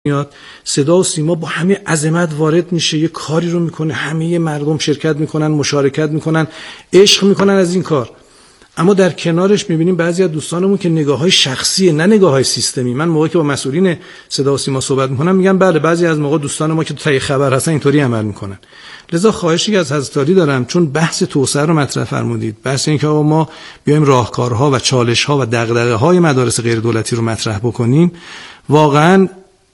میاد، صدا و سیما با همه عظمت وارد میشه، یه کاری رو میکنه، همه مردم شرکت میکنن، مشارکت میکنن، عشق میکنن از این کار. اما در کنارش میبینیم بعضی از دوستانمون که نگاه‌های شخصیه، نه نگاه‌های سیستمی. من موقعی که با مسئولین صدا و سیما صحبت میکنم میگم بله بعضی از موقع دوستان ما که تو تهیه خبر هستن اینطوری عمل میکنن. لذا خواهشی از حضرت عالی دارم، چون بحث توسعه رو مطرح فرمودید، بحث این که آقا ما بیایم راهکارها و چالش‌ها و دغدغه‌های مدارس غیر دولتی رو مطرح بکنیم، واقعاً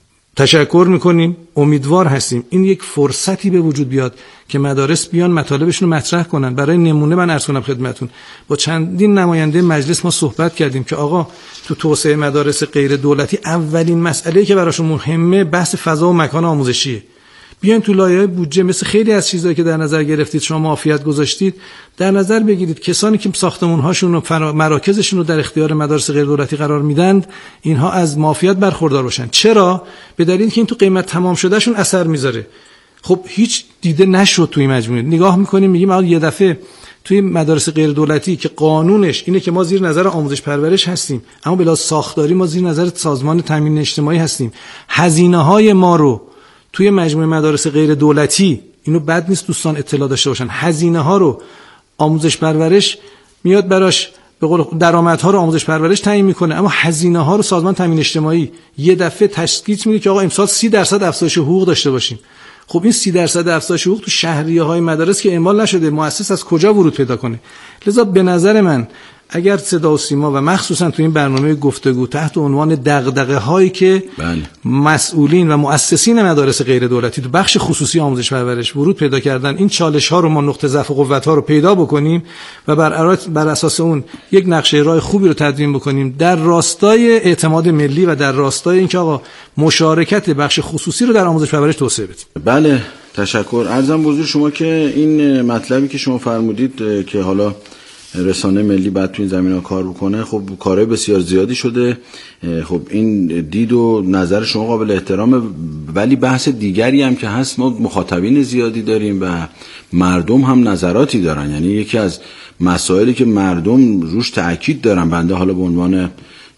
تشکر میکنیم، امیدوار هستیم این یک فرصتی به وجود بیاد که مدارس بیان مطالبشون رو مطرح کنن. برای نمونه من عرض کنم خدمتون، با چندین نماینده مجلس ما صحبت کردیم که آقا تو توسعه مدارس غیر دولتی اولین مسئله‌ای که براشون مهمه بحث فضا و مکان آموزشیه. بیاین تو لایحه بودجه مثل خیلی از چیزایی که در نظر گرفتید شما معافیت گذاشتید در نظر بگیرید کسانی که ساختمان‌هاشون و مراکزشون رو در اختیار مدارس غیر دولتی قرار میدن اینها از معافیت برخوردار باشن. چرا؟ به دلیلی که این تو قیمت تمام شدهشون اثر میذاره. خب هیچ دیده نشد توی مجموعه. نگاه می‌کنیم میگیم آقا یه دفعه توی مدارس غیر دولتی که قانونش اینه که ما زیر نظر آموزش پرورش هستیم، اما بلا ساختاری ما زیر نظر سازمان تامین اجتماعی هستیم، هزینه‌های ما رو توی مجموعه مدارس غیر دولتی، اینو بد نیست دوستان اطلاع داشته باشن، هزینه ها رو آموزش پرورش میاد براش، به قول درآمدها رو آموزش پرورش تعیین میکنه، اما هزینه ها رو سازمان تامین اجتماعی یه دفعه تشخیص میده که آقا امسال 30% افزایش حقوق داشته باشیم. خب این 30% افزایش حقوق تو شهریه‌های مدارس که اعمال نشده، مؤسس از کجا ورود پیدا کنه؟ لذا به نظر من اگر صدا و سیما و مخصوصا تو این برنامه گفتگو تحت عنوان دغدغه‌هایی که مسئولین و مؤسسین مدارس غیر دولتی تو بخش خصوصی آموزش پرورش ورود پیدا کردن، این چالش‌ها رو ما نقطه ضعف و قوت‌ها رو پیدا بکنیم و بر اساس اون یک نقشه راه خوبی رو تدوین بکنیم در راستای اعتماد ملی و در راستای اینکه آقا مشارکت بخش خصوصی رو در آموزش پرورش توسعه بدیم. بله تشکر. عرضم به حضور شما که این مطلبی که شما فرمودید که حالا رسانه ملی بعد تو این زمینه‌ها کار بکنه، خب کارهای بسیار زیادی شده. خب این دید و نظر شما قابل احترامه، ولی بحث دیگری هم که هست، ما مخاطبین زیادی داریم و مردم هم نظراتی دارن. یعنی یکی از مسائلی که مردم روش تأکید دارن، بنده حالا به عنوان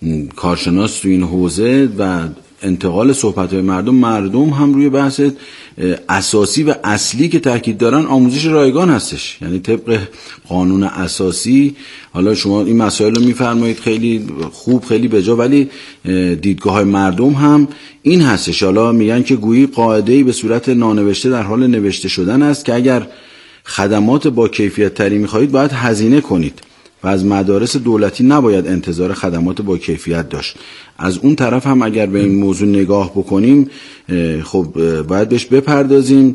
کارشناس تو این حوزه و انتقال صحبت‌های مردم هم روی بحث اساسی و اصلی که تاکید دارن آموزش رایگان هستش. یعنی طبق قانون اساسی، حالا شما این مسائل رو میفرمایید خیلی خوب خیلی بجا، ولی دیدگاه مردم هم این هستش. حالا میگن که گویی قاعده‌ای به صورت نانوشته در حال نوشته شدن است که اگر خدمات با کیفیت تری می‌خواهید باید هزینه کنید و از مدارس دولتی نباید انتظار خدمات با کیفیت داشت. از اون طرف هم اگر به این موضوع نگاه بکنیم، خب باید بهش بپردازیم.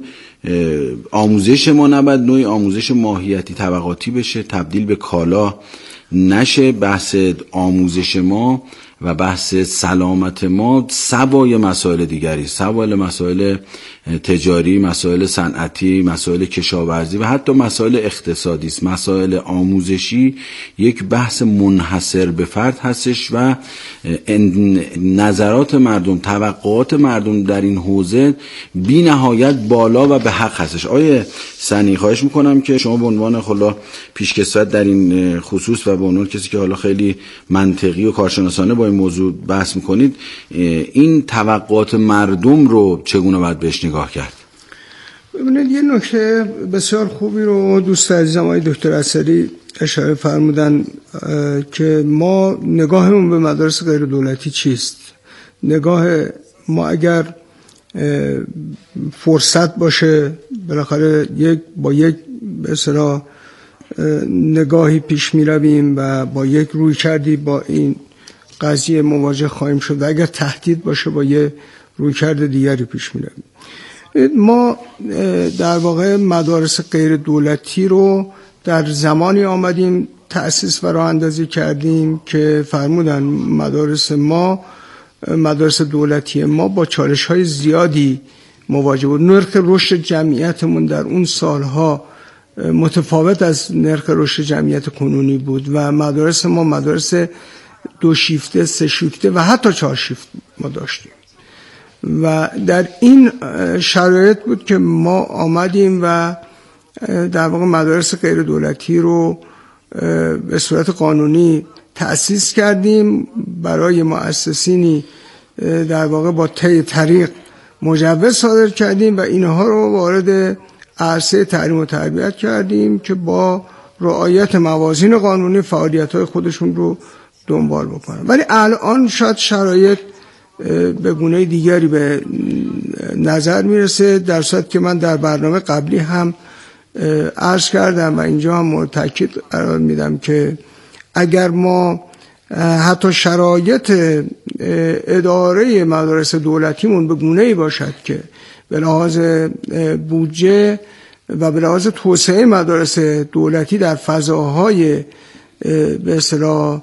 آموزش ما نباید نوعی آموزش ماهیتی طبقاتی بشه، تبدیل به کالا نشه. بحث آموزش ما و بحث سلامت ما سوای مسائل دیگری، سوای مسائل تجاری، مسائل صنعتی، مسائل کشاورزی و حتی مسائل اقتصادی است. مسائل آموزشی یک بحث منحصر به فرد هستش و نظرات مردم، توقعات مردم در این حوزه بی نهایت بالا و به حق هستش. آیه سنی خواهش میکنم که شما به عنوان خلا پیشکسوت در این خصوص و به عنوان کسی که حالا خیلی منطقی و کارشناسانه با این موضوع بحث میکنید، این توقعات مردم رو چگونه باید بهش نگاه کرد؟ ببینید یه نکته بسیار خوبی رو دوست عزیزم آقای دکتر اثری اشاره فرمودن که ما نگاهمون به مدارس غیر دولتی چیست. نگاه ما اگر فرصت باشه بالاخره با یک به اصطلاح نگاهی پیش می رویم و با یک روی کردی با این قضیه مواجه خواهیم شد و اگر تهدید باشه با یک روی کرد دیگری پیش می رویم. ما در واقع مدارس غیر دولتی رو در زمانی آمدیم تأسیس و راه اندازی کردیم که فرمودن مدارس دولتی ما با چالش‌های زیادی مواجه بود. نرخ رشد جمعیتمون در اون سالها متفاوت از نرخ رشد جمعیت کنونی بود و مدارس ما مدارس 2 شیفته، 3 شیفته و حتی 4 شیفت ما داشتیم و در این شرایط بود که ما آمدیم و در واقع مدارس غیر دولتی رو به صورت قانونی تأسیس کردیم برای مؤسسینی در واقع با طی طریق مجوز صادر کردیم و اینها رو وارد عرصه تعلیم و تربیت کردیم که با رعایت موازین قانونی فعالیت‌های خودشون رو دنبال بکنن. ولی الان شاید شرایط به گونه دیگری به نظر میرسه، در صورت که من در برنامه قبلی هم عرض کردم و اینجا هم تاکید قرار میدم که اگر ما حتی شرایط اداره مدارس دولتیمون به گونه‌ای باشد که به لحاظ بودجه و به لحاظ توسعه مدارس دولتی در فضاهای به اصطلاح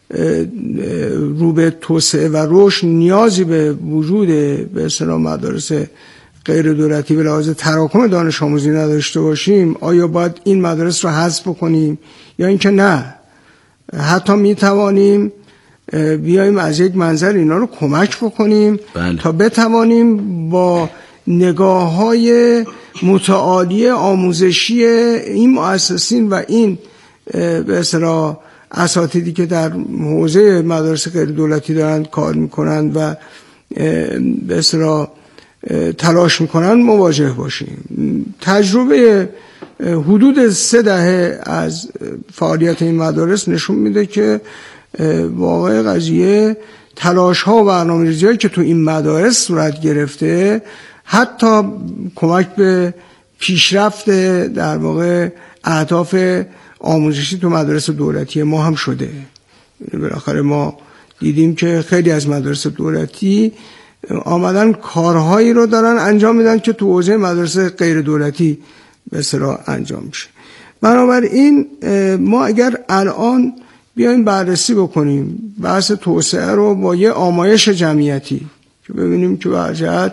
رو به توسعه و رشد نیازی به وجود به اصطلاح مدارس غیر دولتی به لحاظ تراکم دانش آموزی نداشته باشیم، آیا باید این مدارس رو حذف بکنیم یا اینکه نه حتی می توانیم بیایم از یک منظر اینا رو کمک بکنیم تا بتوانیم با نگاه‌های متعالی آموزشی این مؤسسین و این به اصطلاح اساتیدی که در حوزه مدارس غیر دولتی دارند کار میکنند و به اصطلاح تلاش میکنند مواجه باشیم. تجربه حدود 3 دهه از فعالیت این مدارس نشون میده که واقع قضیه تلاش ها و برنامه‌ریزی هایی که تو این مدارس صورت گرفته حتی کمک به پیشرفت در واقع اهداف آموزشی تو مدارس دولتی ما هم شده. بالاخره ما دیدیم که خیلی از مدارس دولتی آمدن کارهایی رو دارن انجام میدن که تو حوزه مدارس غیر دولتی به اصطلاح انجام میشه. بنابراین ما اگر الان بیایم بررسی بکنیم بحث توسعه رو با یه آمایش جمعیتی که ببینیم که واقعاً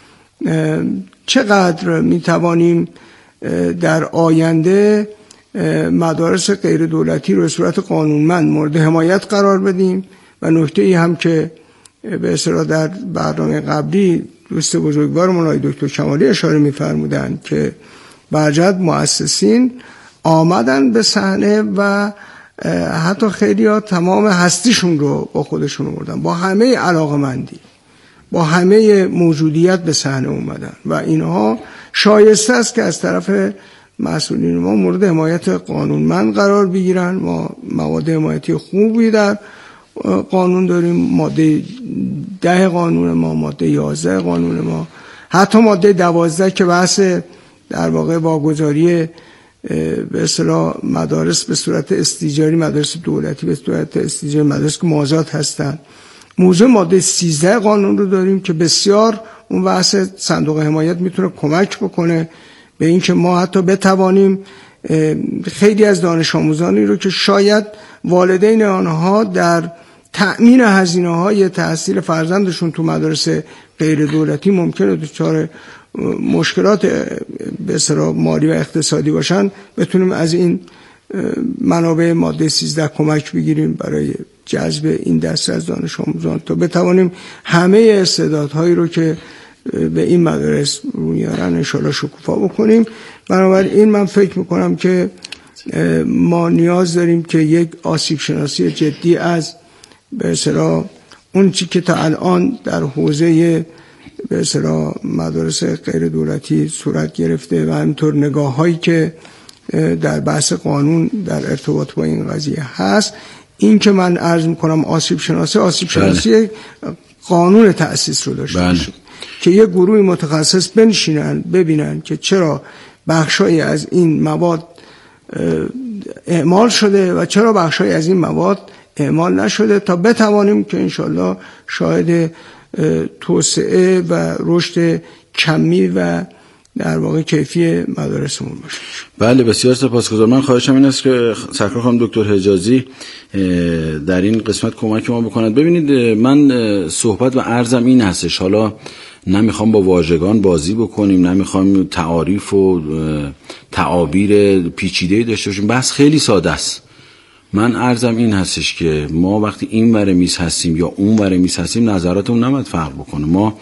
چقدر میتوانیم در آینده مدارس غیر دولتی رو به صورت قانونمند مورد حمایت قرار بدیم. و نکته‌ای هم که به اصطلاح در برنامه قبلی دوست بزرگوارمون آقای دکتر کمالی اشاره می‌فرمودند که برجت مؤسسین آمدن به صحنه و حتی خیلی‌ها تمام هستیشون رو با خودشون آوردن، با همه علاقه‌مندی، با همه موجودیت به صحنه اومدن و اینها شایسته است که از طرف مسئولین ما مورد حمایت قانونمند قرار بگیرن. ما مواد حمایتی خوبی در قانون داریم، ماده 10 قانون ما، ماده 11 قانون ما، حتی ماده 12 که بحث در واقع واگذاری به اصطلاح مدارس به صورت استیجاری، مدارس دولتی به صورت استیجاری، مدارس که مازاد هستند. موضوع ماده 13 قانون رو داریم که بسیار اون بحث صندوق حمایت میتونه کمک بکنه به این که ما حتی بتوانیم خیلی از دانش آموزانی رو که شاید والدین آنها در تأمین هزینه‌های تحصیل فرزندشون تو مدارس غیر دولتی ممکنه دچار مشکلات به اصطلاح مالی و اقتصادی باشن، بتونیم از این منابع ماده 13 کمک بگیریم برای جذب این دسته از دانش آموزان تا بتوانیم همه استعدادهایی رو که به این مدارس رو میارن انشاءالله شکوفا بکنیم. بنابراین من فکر میکنم که ما نیاز داریم که یک آسیب شناسی جدی از به اصطلاح اون چی که تا الان در حوزه به اصطلاح مدارس غیر دولتی صورت گرفته و همینطور نگاه‌هایی که در بحث قانون در ارتباط با این قضیه هست، این که من عرض میکنم آسیب شناسی قانون تأسیس رو داشته باشه که یه گروه متخصص بنشینن ببینن که چرا بخشایی از این مواد اعمال شده و چرا بخشایی از این مواد اعمال نشده تا بتوانیم که انشالله شاهد توسعه و رشد کمی و در واقع کیفی مدارسمون باشه. بله بسیار سپاسگزارم. من خواهشم این است که سرکار خانم دکتر حجازی در این قسمت کمک ما بکنند. ببینید من صحبت و عرضم این هستش، حالا نمیخوام با واژگان بازی بکنیم، نمیخوام تعاریف و تعابیر پیچیده‌ای داشته باشیم، بس خیلی ساده است. من عرضم این هستش که ما وقتی این ور میز هستیم یا اون ور میز هستیم نظراتمون نباید فرق بکنه. ما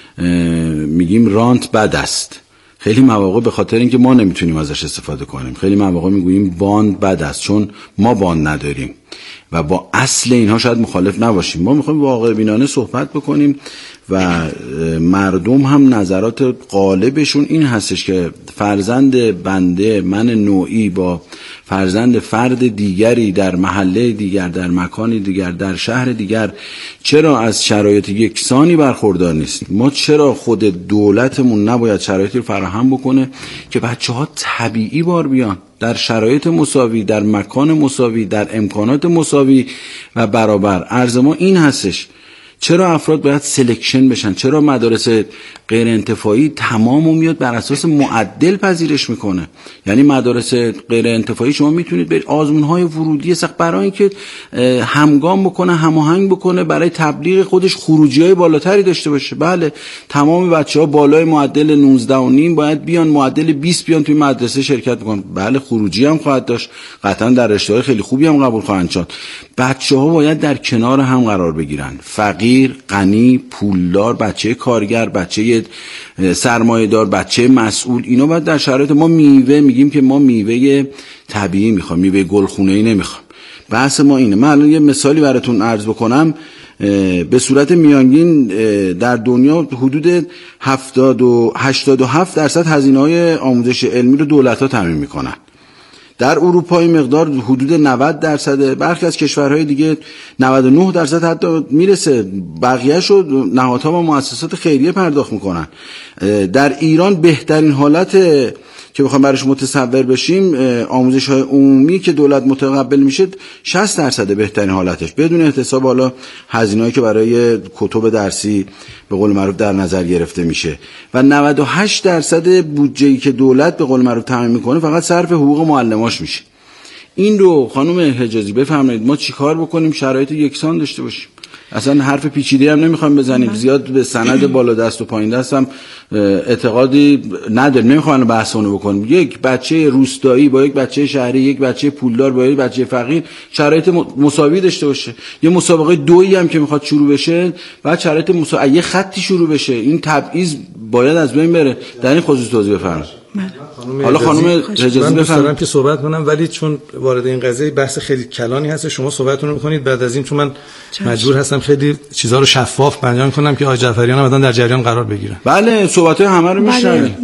میگیم رانت بد است، خیلی مواقع به خاطر اینکه ما نمیتونیم ازش استفاده کنیم، خیلی مواقع میگوییم باند بد است چون ما باند نداریم. و با اصل اینها شاید مخالف نباشیم. ما میخوایم واقع بینانه صحبت بکنیم و مردم هم نظرات غالبشون این هستش که فرزند بنده من نوعی با فرزند فرد دیگری در محله دیگر، در مکان دیگر، در شهر دیگر چرا از شرایط یکسانی برخوردار نیست؟ ما چرا خود دولتمون نباید شرایطی رو فراهم بکنه که بچه‌ها طبیعی بار بیان در شرایط مساوی، در مکان مساوی، در امکانات مساوی و برابر؟ عرض ما این هستش. چرا افراد باید سلکشن بشن؟ چرا مدارس غیر انتفاعی تمامو میاد بر اساس معدل پذیرش میکنه؟ یعنی مدارس غیر انتفاعی شما میتونید برید آزمون‌های ورودی سخت برای اینکه همگام بکنه، هماهنگ بکنه، برای تبلیغ خودش خروجی‌های بالاتری داشته باشه. بله تمام بچه‌ها بالای معدل 19.5 باید بیان، معدل 20 بیان توی مدرسه شرکت بکنن. بله خروجی هم خواهد داشت، قطعا در رشته‌های خیلی خوبی هم قبول خواهند شد. بچه‌ها باید در کنار هم قرار بگیرن. فقیر، غنی، پولدار، بچه کارگر، بچه سرمایه‌دار، بچه مسئول، اینا باید در شرایط ما میوه میگیم که ما میوه طبیعی میخوام، میوه گلخونه‌ای نمیخوام. بحث ما اینه. من الان یه مثالی براتون عرض بکنم. به صورت میانگین در دنیا حدود 87% هزینه‌های آموزش علمی رو دولت‌ها تامین میکنن. در اروپا این مقدار حدود 90%، برخی از کشورهای دیگه 99% حتی میرسه. بقیه‌شو نهادها و مؤسسات خیریه پرداخت میکنن. در ایران بهترین حالت که بخوام براش متصور بشیم، آموزش‌های عمومی که دولت متقبل میشه 60% بهترین حالتش، بدون احتساب حالا هزینه‌ای که برای کتب درسی به قول معروف در نظر گرفته میشه، و 98% بودجه‌ای که دولت به قول معروف تامین میکنه فقط صرف حقوق معلماش میشه. این رو خانم حجازی بفرمایید ما چیکار بکنیم شرایط یکسان داشته باشیم؟ اصلا حرف پیچیده هم نمیخوایم بزنیم، زیاد به سند بالا دست و پایین دست هم اعتقادی نداریم، نمیخوایم بحث اونو بکنیم. یک بچه روستایی با یک بچه شهری، یک بچه پولدار با یک بچه فقیر شرایط مساوی داشته باشه. یه مسابقه دویی هم که میخواد شروع بشه بعد شرایط یه خطی شروع بشه. این تبعیض باید از بین بره. در این خصوص توضیح بفرمایید. حالا خانم حجازی من دوست دارم که صحبت کنم، ولی چون وارد این قضیه بحث خیلی کلانی هست شما صحبتتون رو بکنید، بعد از این چون من مجبور هستم خیلی چیزا رو شفاف بیان کنم که آقای جعفریان هم در جریان قرار بگیرن. بله صحبت‌های همه رو میشنویم.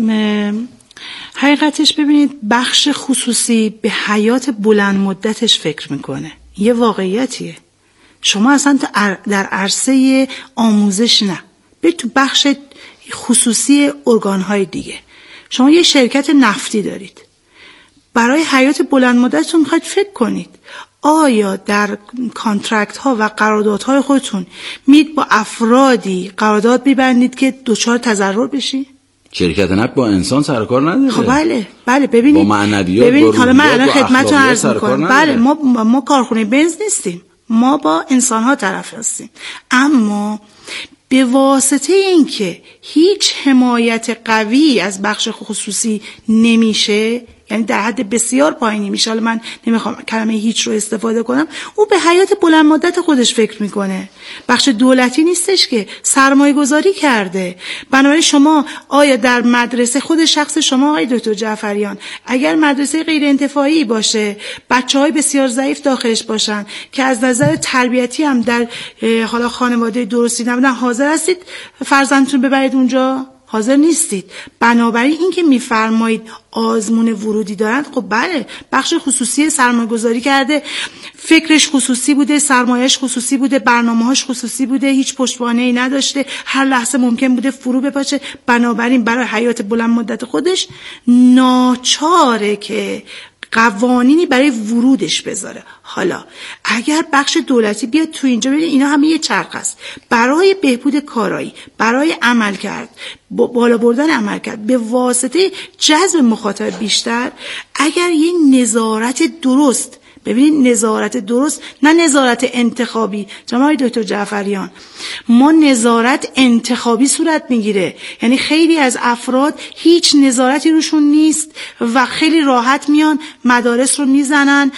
حقیقتش ببینید بخش خصوصی به حیات بلند مدتش فکر میکنه، یه واقعیتیه. شما اصلا در عرصه آموزش نه، به تو بخش خصوصی ارگان‌های دیگه. شما یه شرکت نفتی دارید، برای حیات بلند مدتتون میخواید فکر کنید آیا در کانترکت ها و قراردادهای خودتون میید با افرادی قرارداد میبندید که دچار تضرر بشی؟ شرکت نفت با انسان سر کار نداره. خب بله ببینید با معنویات، ببینید حالا من الان خدمتتون عرض میکنم. بله ما کارخونه بنز نیستیم، ما با انسان ها طرف هستیم، اما به واسطه اینکه هیچ حمایت قوی از بخش خصوصی نمیشه، یعنی در حد بسیار پایینی میشه، حالا من نمیخوام کلمه هیچ رو استفاده کنم، او به حیات بلند مدت خودش فکر میکنه. بخش دولتی نیستش که سرمایه گذاری کرده. بنابراین شما آیا در مدرسه خود شخص شما آقای دکتر جعفریان اگر مدرسه غیر انتفاعی باشه، بچهای بسیار ضعیف داخلش باشن که از نظر تربیتی هم در حالا خانواده درستی نبودن، حاضر هستید فرزندتون ببرید اونجا؟ حاضر نیستید. بنابراین این که میفرمایید آزمون ورودی دارند، خب بله بخش خصوصی سرمایه گذاری کرده، فکرش خصوصی بوده، سرمایهش خصوصی بوده، برنامه‌هاش خصوصی بوده، هیچ پشتوانه‌ای نداشته، هر لحظه ممکن بوده فرو بپاشه. بنابراین برای حیات بلند مدت خودش ناچاره که قوانینی برای ورودش بذاره. حالا اگر بخش دولتی بیاد تو اینجا، ببینید اینا همه یه چرخ است، برای بهبود کارایی، برای عمل کرد، بالا بردن عمل کرد به واسطه جذب مخاطب بیشتر، اگر یه نظارت درست، ببینید نظارت درست نه نظارت انتخابی. جناب دکتر جعفریان، ما نظارت انتخابی صورت میگیره، یعنی خیلی از افراد هیچ نظارتی روشون نیست و خیلی راحت میان مدارس رو میزنن.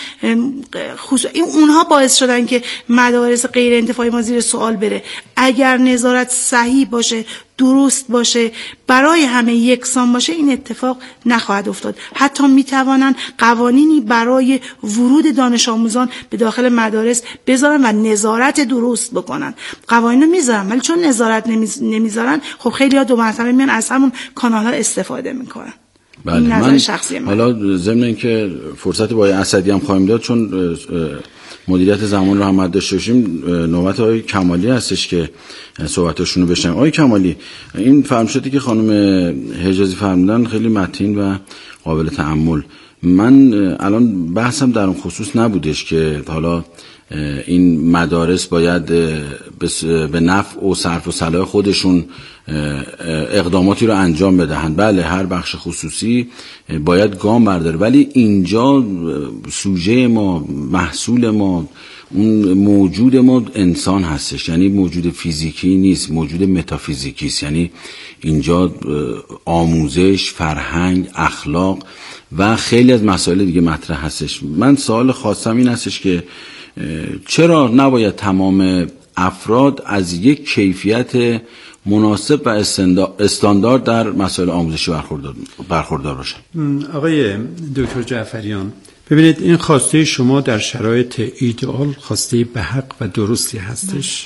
اونها باعث شدن که مدارس غیر انتفاعی ما زیر سوال بره. اگر نظارت صحیح باشه، درست باشه، برای همه یکسان باشه، این اتفاق نخواهد افتاد. حتی میتوانن قوانینی برای ورود دانش آموزان به داخل مدارس بذارن و نظارت درست بکنن. قوانینو میذارن ولی چون نظارت نمیذارن، خب خیلی ها دو مرتبه میان از همون کانال ها استفاده میکنن. بله. من حالا ضمن اینکه فرصت با اسدی هم خواهیم داد، چون مدیریت زمان رو هم داشته باشیم، نوبت آقای کمالی هستش که صحبتاشون رو بشنویم. آقای کمالی، این فرمایشاتی که خانم حجازی فرمودن خیلی متین و قابل تأمل. من الان بحثم در اون خصوص نبودش که حالا این مدارس باید به نفع و صرف و صلاح خودشون اقداماتی رو انجام بدهند. بله، هر بخش خصوصی باید گام برداره، ولی اینجا سوژه ما، محصول ما، اون موجود ما انسان هستش. یعنی موجود فیزیکی نیست، موجود متافیزیکی است. یعنی اینجا آموزش، فرهنگ، اخلاق و خیلی از مسائل دیگه مطرح هستش. من سوال خاصم این هستش که چرا نباید تمام افراد از یک کیفیت مناسب و استاندارد در مسائل آموزشی برخوردار باشن؟ آقای دکتر جعفریان، ببینید این خواسته شما در شرایط ایدئال خواسته به حق و درستی هستش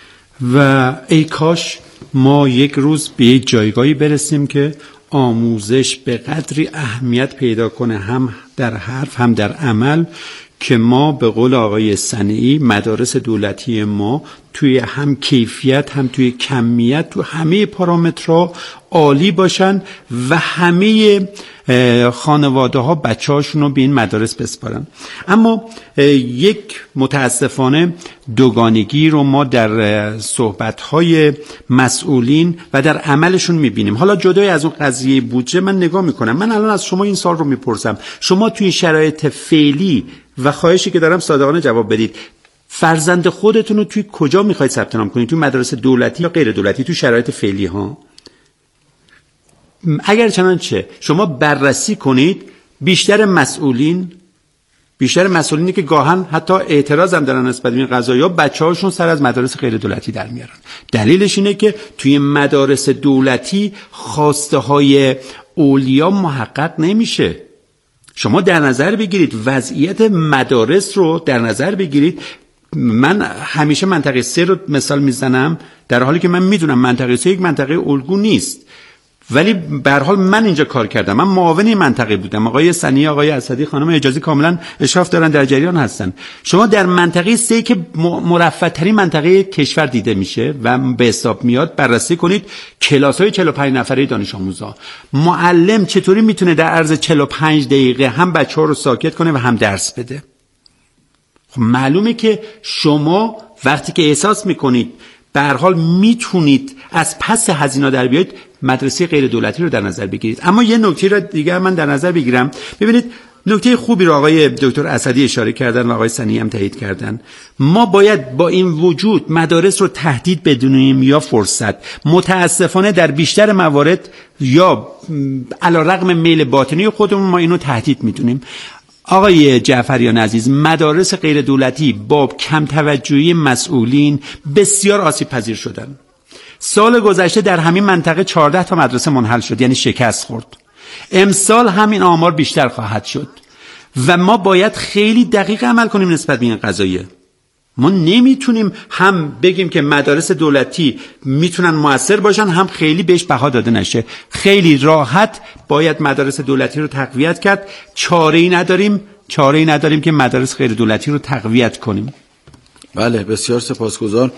و ای کاش ما یک روز به یک جایگاهی برسیم که آموزش به قدری اهمیت پیدا کنه، هم در حرف هم در عمل، که ما به قول آقای صنیعی مدارس دولتی ما توی هم کیفیت هم توی کمیت تو همه پارامترها عالی باشن و همه خانواده ها بچه هاشون رو به این مدارس بسپارن. اما یک متاسفانه دوگانگی رو ما در صحبت‌های مسئولین و در عملشون می‌بینیم. حالا جدای از اون قضیه بودجه من نگاه می‌کنم، من الان از شما این سوال رو می‌پرسم، شما توی شرایط فعلی و خواهشی که دارم صادقانه جواب بدید، فرزند خودتون رو توی کجا می‌خواید ثبت نام کنید؟ توی مدارس دولتی یا غیر دولتی؟ توی شرایط فعلی ها اگر چنانچه شما بررسی کنید، بیشتر مسئولینی که گاهن حتی اعتراض هم دارن نسبت به این قضایا، بچه‌هاشون سر از مدارس غیر دولتی در میارن. دلیلش اینه که توی مدارس دولتی خواسته های اولیا محقق نمیشه. شما در نظر بگیرید وضعیت مدارس رو در نظر بگیرید. من همیشه منطقه 3 رو مثال میزنم، در حالی که من میدونم منطقه 3 یک منطقه الگو نیست، ولی به هر حال من اینجا کار کردم، من معاون این منطقه بودم. آقای صنیعی، آقای اسدی، خانم حجازی کاملا اشراف دارن، در جریان هستن. شما در منطقه 3 که مرفه ترین منطقه کشور دیده میشه و به حساب میاد، بررسی کنید کلاس‌های 45 نفره دانش آموزا. معلم چطوری میتونه در عرض 45 دقیقه هم بچه‌ها رو ساکت کنه و هم درس بده؟ خب معلومه که شما وقتی که احساس میکنید به هر حال میتونید از پس هزینه در بیایید، مدرسه غیر دولتی رو در نظر بگیرید. اما یه نکته رو دیگه من در نظر بگیرم. ببینید نکته خوبی رو آقای دکتر اسدی اشاره کردن و آقای صنیعی هم تایید کردن. ما باید با این وجود مدارس رو تهدید بدونیم یا فرصت. متاسفانه در بیشتر موارد یا علیرغم میل باطنی خودمون ما اینو تهدید میدونیم. آقای جعفریان عزیز، مدارس غیر دولتی با کم توجهی مسئولین بسیار آسیب پذیر شدن. سال گذشته در همین منطقه 14 تا مدرسه منحل شد، یعنی شکست خورد. امسال همین آمار بیشتر خواهد شد و ما باید خیلی دقیق عمل کنیم نسبت به این قضیه. ما نمیتونیم هم بگیم که مدارس دولتی میتونن مؤثر باشن، هم خیلی بهش بها داده نشه. خیلی راحت باید مدارس دولتی رو تقویت کرد. چاره‌ای نداریم که مدارس غیر دولتی رو تقویت کنیم. بله، بسیار سپاسگزار.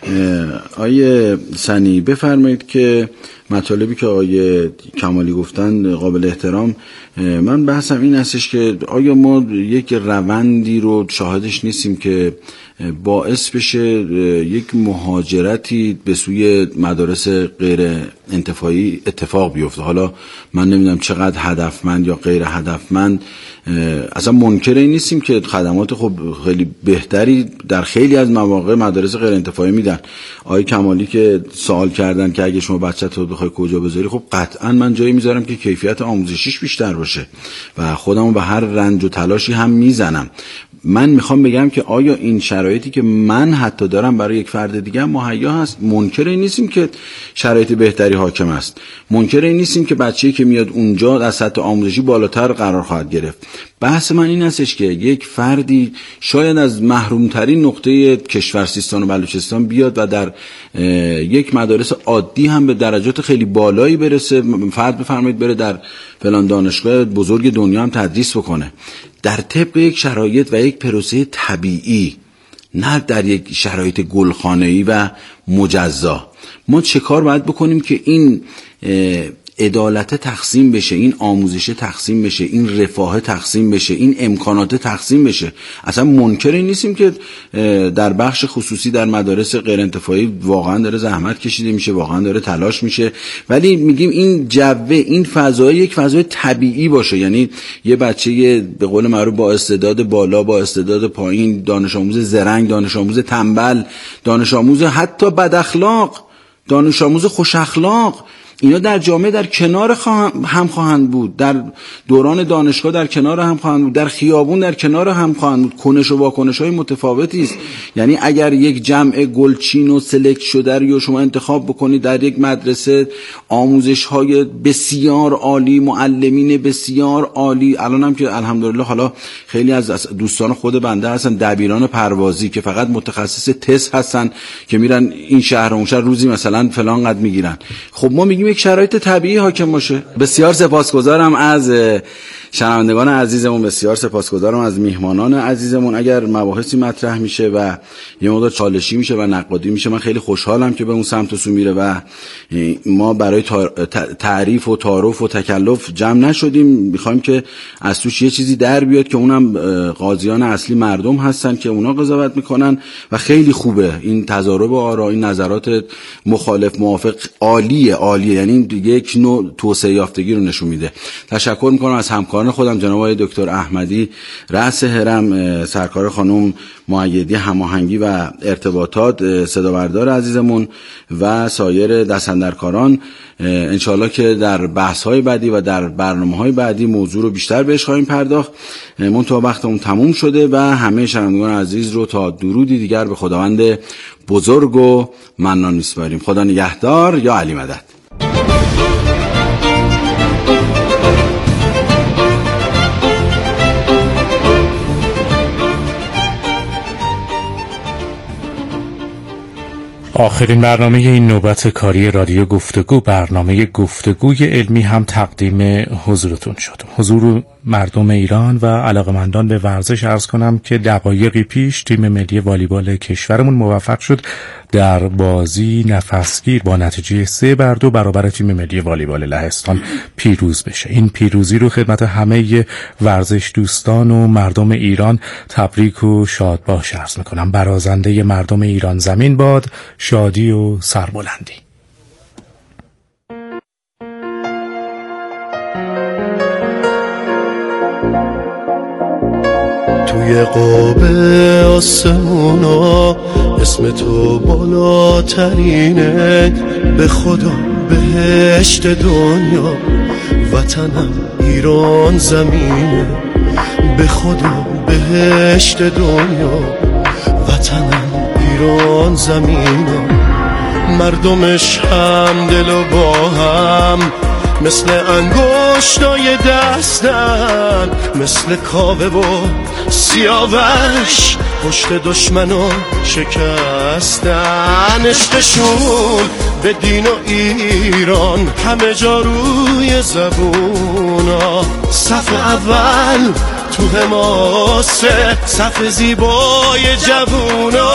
آیه صنیعی بفرمایید که مطالبی که آیه کمالی گفتن قابل احترام. من بحثم این هستش که آیا ما یک روندی رو شاهدش نیستیم که باعث بشه یک مهاجرتی به سوی مدارس غیر انتفاعی اتفاق بیفته؟ حالا من نمیدونم چقدر هدفمند یا غیر هدفمند، اصلا منکر این نیستیم که خدمات خب خیلی بهتری در خیلی از مواقع مدارس غیر انتفاعی میدن. آقای کمالی که سوال کردن که اگه شما بچت رو بخوای کجا بذاری، خب قطعا من جایی میذارم که کیفیت آموزشیش بیشتر باشه و خودمو به هر رنج و تلاشی هم میزنم. من میخوام بگم که آیا این شرایطی که من حتی دارم برای یک فرد دیگه مهیا هست؟ منکر این نیستیم که شرایط بهتری حاکم است، منکر این نیستیم که بچه‌ای که میاد اونجا از سطح آموزشی بالاتر قرار خواهد گرفت. بحث من این هستش که یک فردی شاید از محرومترین نقطه کشور سیستان و بلوچستان بیاد و در یک مدارس عادی هم به درجات خیلی بالایی برسه، فرض بفرمایید بره در فلان دانشگاه بزرگ دنیا هم تدریس بکنه در طبق یک شرایط و یک پروسه طبیعی، نه در یک شرایط گلخانه‌ای و مجزا. ما چه کار باید بکنیم که این عدالت تقسیم بشه، این آموزش تقسیم بشه، این رفاه تقسیم بشه، این امکانات تقسیم بشه؟ اصلا منکر نیستیم که در بخش خصوصی در مدارس غیر انتفاعی واقعا داره زحمت کشیده میشه، واقعا داره تلاش میشه، ولی میگیم این جوه، این فضای یک فضای طبیعی باشه. یعنی یه بچه به قول معروف با استعداد بالا، با استعداد پایین، دانش آموز زرنگ، دانش آموز تنبل، دانش آموز حتی بد اخلاق، دانش آموز خوش اخلاق، اینا در جامعه در کنار هم خواهند بود، در دوران دانشگاه در کنار هم خواهند بود، در خیابون در کنار هم خواهند بود. کنش و واکنش‌های متفاوتی است. یعنی اگر یک جمع گلچین و سلکت شده رو شما انتخاب بکنید در یک مدرسه، آموزش‌های بسیار عالی، معلمین بسیار عالی، الان هم که الحمدلله حالا خیلی از دوستان خود بنده هستن دبیران پروازی که فقط متخصص تست هستن که میرن این شهر و اون شهر روزی مثلا فلان قد میگیرن. خب ما میگیم یک شرایط طبیعی حاکم باشه. بسیار سپاسگزارم از شنوندگان عزیزمون، بسیار سپاسگزارم از میهمانان عزیزمون. اگر مباحثی مطرح میشه و یه مقدار چالشی میشه و نقادی میشه، من خیلی خوشحالم که به اون سمت و سو میره و ما برای تعریف و تعارف و تکلف جمع نشدیم. میخوایم که از توش یه چیزی در بیاد که اونم قاضیان اصلی مردم هستن که اونا قضاوت میکنن و خیلی خوبه این تضارب آرا، این نظرات مخالف موافق عالیه، یعنی یک نوع توسعه یافتگی رو نشون میده. تشکر میکنم از همکاران خودم، جناب آقای دکتر احمدی رأس هرم، سرکار خانم مؤیدی هماهنگی و ارتباطات، صدا بردار عزیزمون و سایر دستاندرکاران. انشالله که در بحث‌های بعدی و در برنامه‌های بعدی موضوع رو بیشتر بهش خواهیم پرداخت. منتها وقتمون تموم شده و همه شنوندگان عزیز رو تا درودی دیگر به خداوند بزرگ و منان می‌سپاریم. خدا نگهدار. یا علی مدد. آخرین برنامه این نوبت کاری رادیو گفتگو، برنامه گفتگوی علمی هم تقدیم حضورتون شد. حضور مردم ایران و علاقمندان به ورزش عرض کنم که دقایقی پیش تیم ملی والیبال کشورمون موفق شد در بازی نفسگیر با نتیجه 3-2 برابر تیم ملی والیبال لهستان پیروز بشه. این پیروزی رو خدمت همه ورزش دوستان و مردم ایران تبریک و شادباش عرض میکنم. برازنده مردم ایران زمین باد، شادی و سربلندی. توی قاب آسمونا اسم تو بالاترینه، به خدا بهشت دنیا وطنم ایران زمینه، به خدا بهشت دنیا وطنم ایران زمینه. مردمش هم دل و با هم مثل انگشتای دستن، مثل کاوه و سیاوش پشت دشمنو شکستن. عشقشون به دین و ایران همه جا روی زبونا، صف اول تو حماسه، صف زیبای جوونا.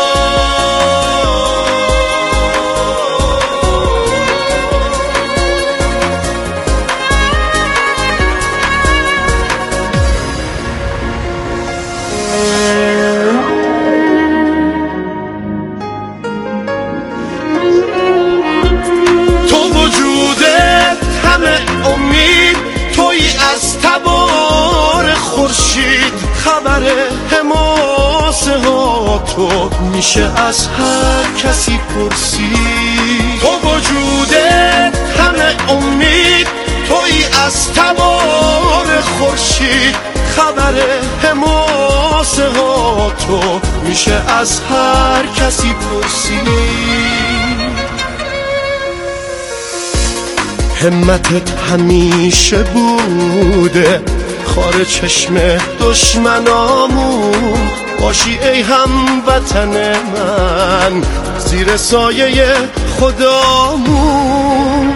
خبر حماسه ها تو میشه از هر کسی پرسید، تو وجودت همه امید، تویی از تبار خورشید. خبر حماسه ها تو میشه از هر کسی پرسید. همتت همیشه بوده خار چشم دشمنامون، باشی ای هموطن من زیر سایه خدامون.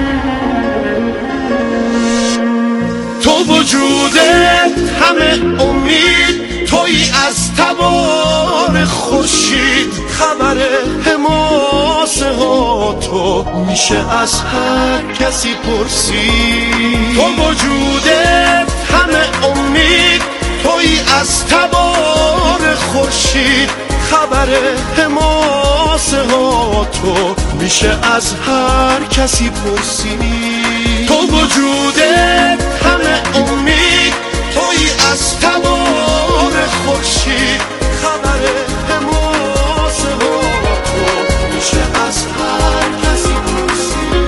تو وجودت همه امید، تویی از تبار خورشید، خبر حماسه ها تو میشه از هر کسی پرسید. تو وجودت همه امید، تویی از تبار خورشید، خبر حماسه ها تو میشه از هر کسی پرسید. تو وجودت همه امید، تویی از تبار خورشید، خبر حماسه ها تو میشه از هر کسی پرسید.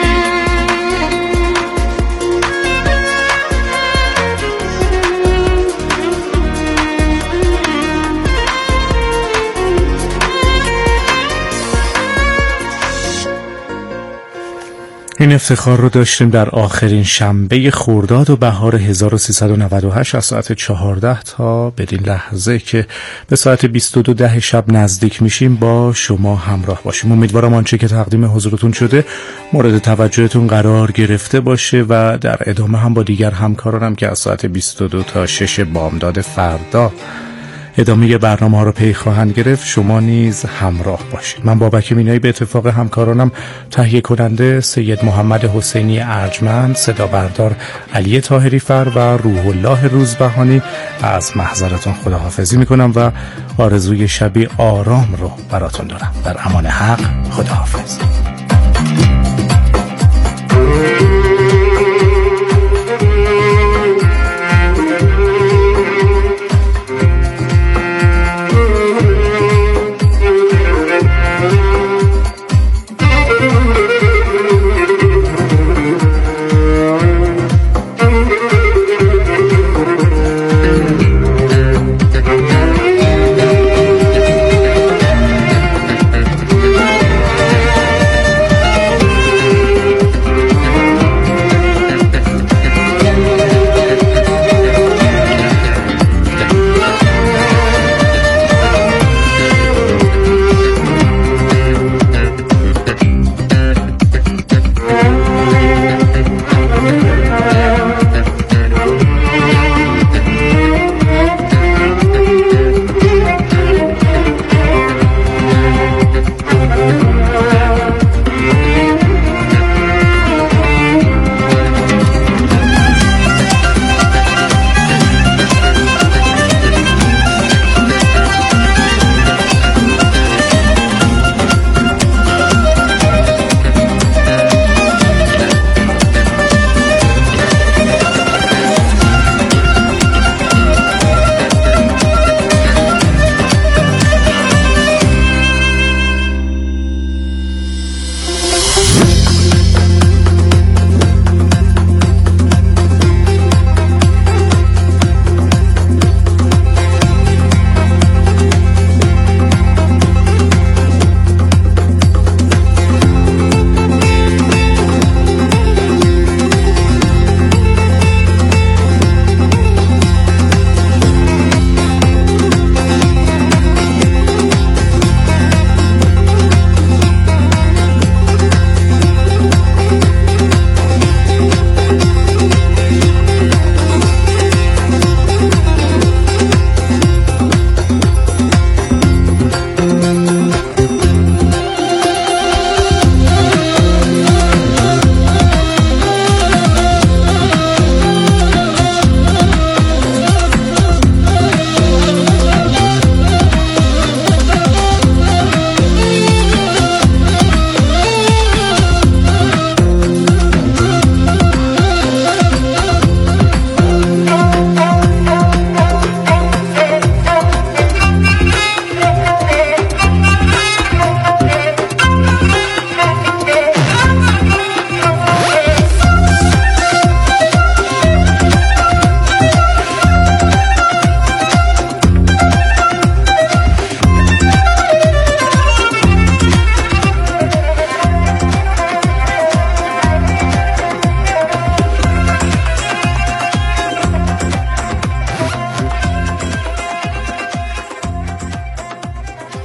این افتخار رو داشتیم در آخرین شنبه خرداد و بهار 1398 از ساعت 14 تا بدین لحظه که به ساعت 22:10 شب نزدیک میشیم با شما همراه باشیم. امیدوارم آنچه که تقدیم حضورتون شده مورد توجهتون قرار گرفته باشه و در ادامه هم با دیگر همکارانم که از ساعت 22 تا 6 بامداد فردا ادامه برنامه ها رو پی خواهند گرفت شما نیز همراه باشید. من بابک مینایی به اتفاق همکارانم تهیه کننده سید محمد حسینی ارجمند، صدا بردار علی طاهری فر و روح الله روزبهانی از محضرتون خداحافظی میکنم و آرزوی شبی آرام رو براتون دارم. در امان حق، خداحافظ.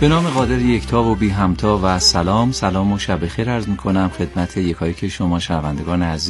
به نام قادر یکتا و بی همتا و سلام و شب بخیر عرض میکنم خدمت یکایک شما شنوندگان عزیز.